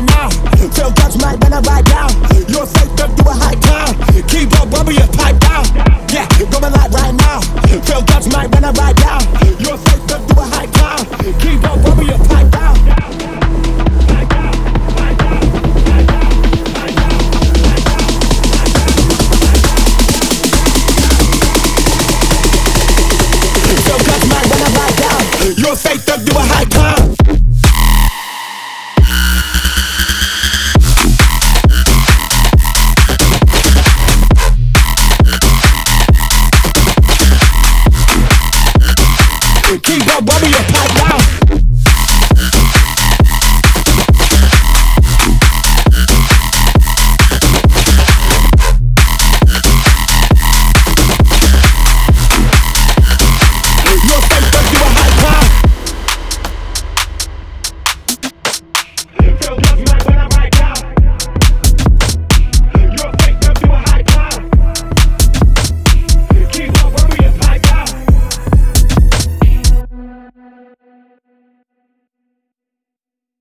now. Feel God's might when I ride down. You're fake up, you a high clown. Keep on bumping your pipe down. Yeah, going like right now. Feel God's might when I ride